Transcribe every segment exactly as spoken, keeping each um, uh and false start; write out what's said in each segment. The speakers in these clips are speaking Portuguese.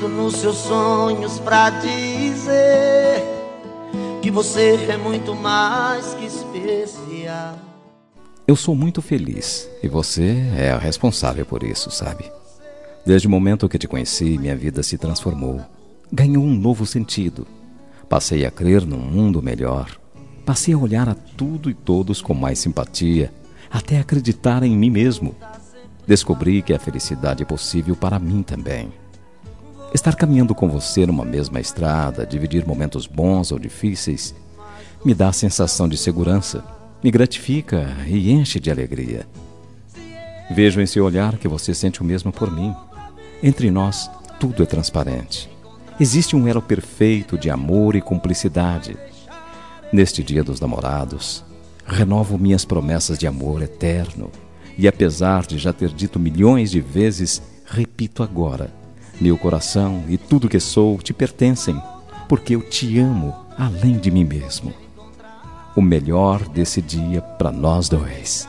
acredito nos seus sonhos pra dizer que você é muito mais que especial. Eu sou muito feliz e você é a responsável por isso, sabe? Desde o momento que te conheci, minha vida se transformou. Ganhou um novo sentido. Passei a crer num mundo melhor. Passei a olhar a tudo e todos com mais simpatia, até acreditar em mim mesmo. Descobri que a felicidade é possível para mim também. Estar caminhando com você numa mesma estrada, dividir momentos bons ou difíceis, me dá a sensação de segurança, me gratifica e enche de alegria. Vejo em seu olhar que você sente o mesmo por mim. Entre nós, tudo é transparente. Existe um elo perfeito de amor e cumplicidade. Neste dia dos namorados, renovo minhas promessas de amor eterno. E apesar de já ter dito milhões de vezes, repito agora: meu coração e tudo que sou te pertencem, porque eu te amo além de mim mesmo. O melhor desse dia para nós dois.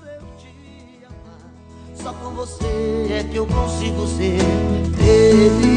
Só com você é que eu consigo ser feliz.